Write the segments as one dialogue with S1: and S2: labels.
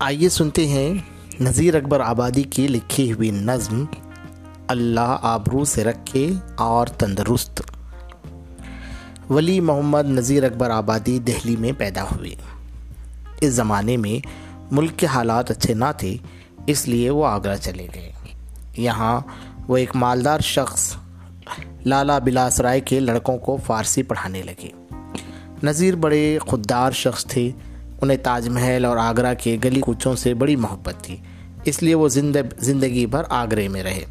S1: آئیے سنتے ہیں نذیر اکبر آبادی کی لکھی ہوئی نظم اللہ آبرو سے رکھے اور تندرست۔ ولی محمد نذیر اکبر آبادی دہلی میں پیدا ہوئے۔ اس زمانے میں ملک کے حالات اچھے نہ تھے، اس لیے وہ آگرہ چلے گئے۔ یہاں وہ ایک مالدار شخص لالا بلاس رائے کے لڑکوں کو فارسی پڑھانے لگے۔ نذیر بڑے خوددار شخص تھے، انہیں تاج محل اور آگرہ کے گلی کوچوں سے بڑی محبت تھی، اس لیے وہ زندگی بھر آگرے میں رہے۔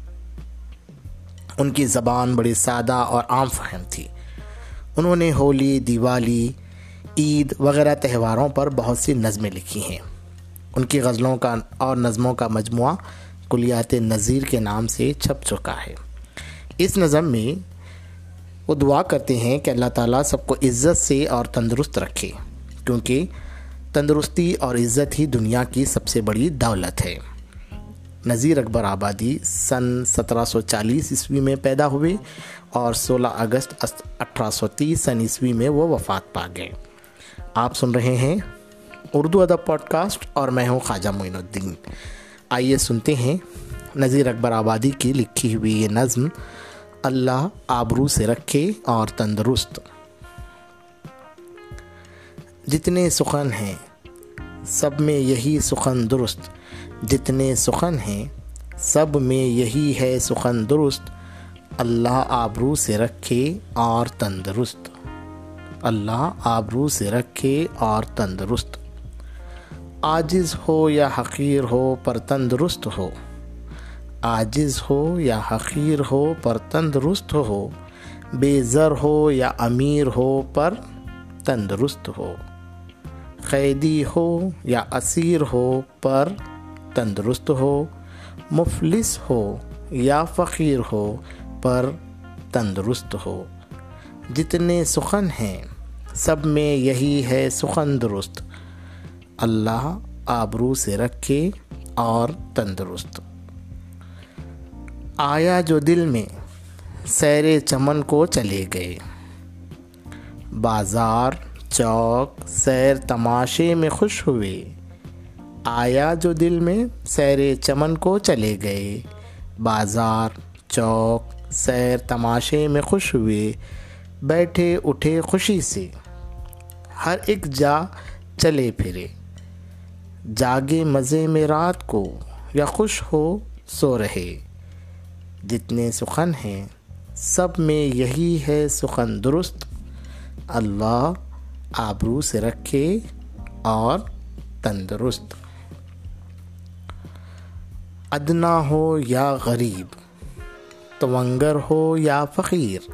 S1: ان کی زبان بڑی سادہ اور عام فہم تھی۔ انہوں نے ہولی، دیوالی، عید وغیرہ تہواروں پر بہت سی نظمیں لکھی ہیں۔ ان کی غزلوں کا اور نظموں کا مجموعہ کلیات نذیر کے نام سے چھپ چکا ہے۔ اس نظم میں وہ دعا کرتے ہیں کہ اللہ تعالیٰ سب کو عزت سے اور تندرست رکھے، کیونکہ تندرستی اور عزت ہی دنیا کی سب سے بڑی دولت ہے۔ نذیر اکبر آبادی سن 1740 عیسوی میں پیدا ہوئے اور 16 اگست 1830 سن عیسوی میں وہ وفات پا گئے۔ آپ سن رہے ہیں اردو ادب پوڈ کاسٹ اور میں ہوں خواجہ معین الدین۔ آئیے سنتے ہیں نذیر اکبر آبادی کی لکھی ہوئی یہ نظم اللہ آبرو سے رکھے اور تندرست۔ جتنے سخن ہیں سب میں یہی سخن درست، جتنے سخن ہیں سب میں یہی ہے سخن درست، اللہ آبرو سے رکھے اور تندرست، اللہ آبرو سے رکھے اور تندرست۔ عاجز ہو یا حقیر ہو پر تندرست ہو، عاجز ہو یا حقیر ہو پر تندرست ہو، بے زر ہو یا امیر ہو پر تندرست ہو، قیدی ہو یا اسیر ہو پر تندرست ہو، مفلس ہو یا فقیر ہو پر تندرست ہو۔ جتنے سخن ہیں سب میں یہی ہے سخن درست، اللہ آبرو سے رکھے اور تندرست۔ آیا جو دل میں سیر چمن کو چلے گئے، بازار چوک سیر تماشے میں خوش ہوئے، آیا جو دل میں سیر چمن کو چلے گئے، بازار چوک سیر تماشے میں خوش ہوئے، بیٹھے اٹھے خوشی سے ہر ایک جا چلے پھرے، جاگے مزے میں رات کو یا خوش ہو سو رہے، جتنے سخن ہیں سب میں یہی ہے سخن درست، اللہ آبرو سے رکھے اور تندرست۔ ادنا ہو یا غریب، توانگر ہو یا فقیر،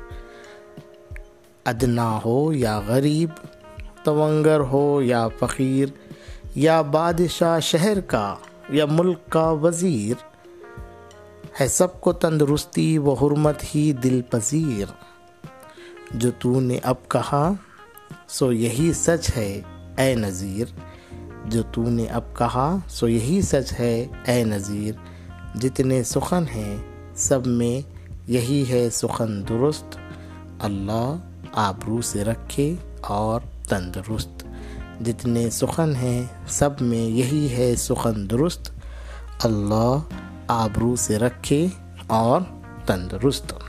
S1: ادنا ہو یا غریب، توانگر ہو یا فقیر، یا بادشاہ شہر کا یا ملک کا وزیر، ہے سب کو تندرستی و حرمت ہی دل پذیر، جو تو نے اب کہا سو یہی سچ ہے اے نذیر، جو تو نے اب کہا سو یہی سچ ہے اے نذیر، جتنے سخن ہیں سب میں یہی ہے سخن درست، اللہ آبرو سے رکھے اور تندرست، جتنے سخن ہیں سب میں یہی ہے سخن درست، اللہ آبرو سے رکھے اور تندرست۔